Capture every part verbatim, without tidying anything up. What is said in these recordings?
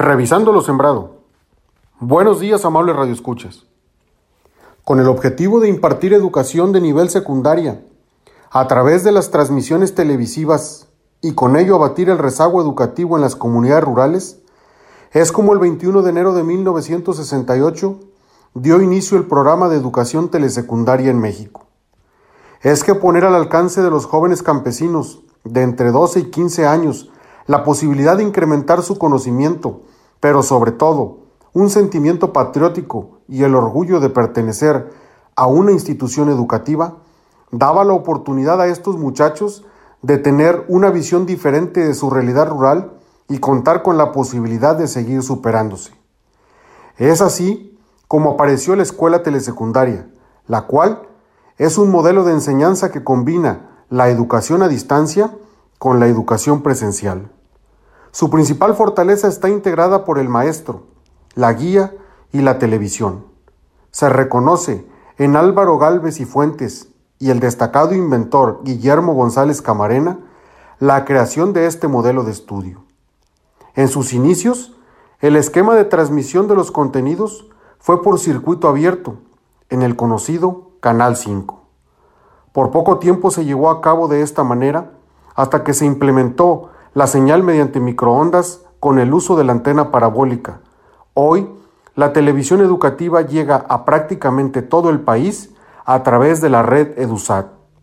Revisando lo sembrado. Buenos días, amables radioescuchas. Con el objetivo de impartir educación de nivel secundaria a través de las transmisiones televisivas y con ello abatir el rezago educativo en las comunidades rurales, es como el veintiuno de enero de mil novecientos sesenta y ocho dio inicio el programa de educación telesecundaria en México. Es que poner al alcance de los jóvenes campesinos de entre doce y quince años la posibilidad de incrementar su conocimiento, pero sobre todo un sentimiento patriótico y el orgullo de pertenecer a una institución educativa, daba la oportunidad a estos muchachos de tener una visión diferente de su realidad rural y contar con la posibilidad de seguir superándose. Es así como apareció la escuela telesecundaria, la cual es un modelo de enseñanza que combina la educación a distancia con la educación presencial. Su principal fortaleza está integrada por el maestro, la guía y la televisión. Se reconoce en Álvaro Gálvez y Fuentes y el destacado inventor Guillermo González Camarena la creación de este modelo de estudio. En sus inicios, el esquema de transmisión de los contenidos fue por circuito abierto, en el conocido Canal cinco. Por poco tiempo se llevó a cabo de esta manera, hasta que se implementó la señal mediante microondas con el uso de la antena parabólica. Hoy, la televisión educativa llega a prácticamente todo el país a través de la red EduSat.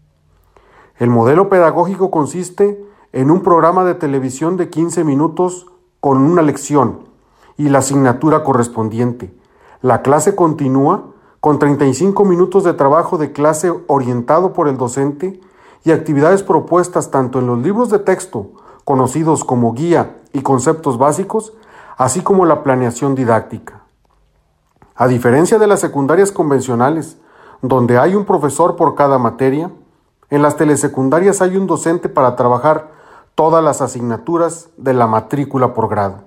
El modelo pedagógico consiste en un programa de televisión de quince minutos con una lección y la asignatura correspondiente. La clase continúa con treinta y cinco minutos de trabajo de clase orientado por el docente y actividades propuestas tanto en los libros de texto, conocidos como guía y conceptos básicos, así como la planeación didáctica. A diferencia de las secundarias convencionales, donde hay un profesor por cada materia, en las telesecundarias hay un docente para trabajar todas las asignaturas de la matrícula por grado.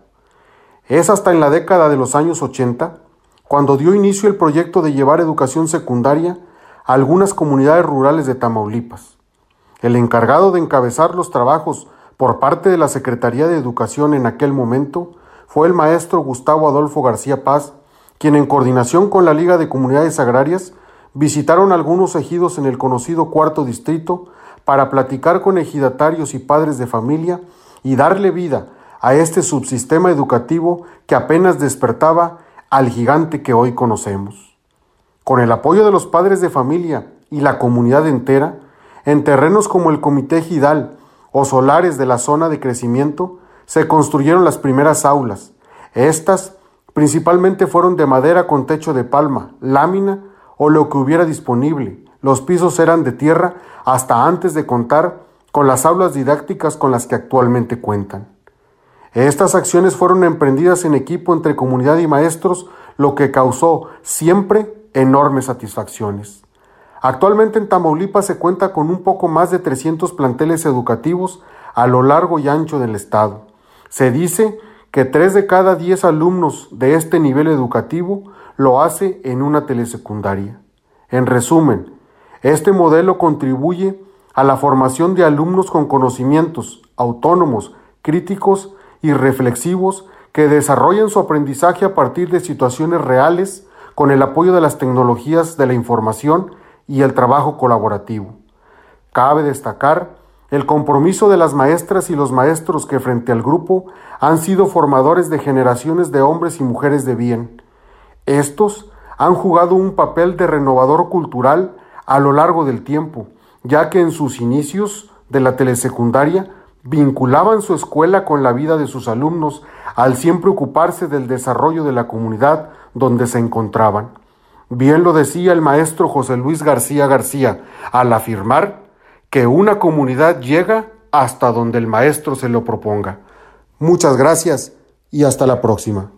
Es hasta en la década de los años ochenta cuando dio inicio el proyecto de llevar educación secundaria a algunas comunidades rurales de Tamaulipas. El encargado de encabezar los trabajos por parte de la Secretaría de Educación en aquel momento fue el maestro Gustavo Adolfo García Paz, quien en coordinación con la Liga de Comunidades Agrarias visitaron algunos ejidos en el conocido Cuarto Distrito para platicar con ejidatarios y padres de familia y darle vida a este subsistema educativo que apenas despertaba al gigante que hoy conocemos. Con el apoyo de los padres de familia y la comunidad entera, en terrenos como el Comité Ejidal o solares de la zona de crecimiento, se construyeron las primeras aulas. Estas principalmente fueron de madera con techo de palma, lámina o lo que hubiera disponible. Los pisos eran de tierra hasta antes de contar con las aulas didácticas con las que actualmente cuentan. Estas acciones fueron emprendidas en equipo entre comunidad y maestros, lo que causó siempre enormes satisfacciones. Actualmente en Tamaulipas se cuenta con un poco más de trescientos planteles educativos a lo largo y ancho del estado. Se dice que tres de cada diez alumnos de este nivel educativo lo hace en una telesecundaria. En resumen, este modelo contribuye a la formación de alumnos con conocimientos autónomos, críticos y reflexivos que desarrollan su aprendizaje a partir de situaciones reales con el apoyo de las tecnologías de la información y el trabajo colaborativo. Cabe destacar el compromiso de las maestras y los maestros que frente al grupo han sido formadores de generaciones de hombres y mujeres de bien. Estos han jugado un papel de renovador cultural a lo largo del tiempo, ya que en sus inicios de la telesecundaria vinculaban su escuela con la vida de sus alumnos al siempre ocuparse del desarrollo de la comunidad donde se encontraban. Bien lo decía el maestro José Luis García García al afirmar que una comunidad llega hasta donde el maestro se lo proponga. Muchas gracias y hasta la próxima.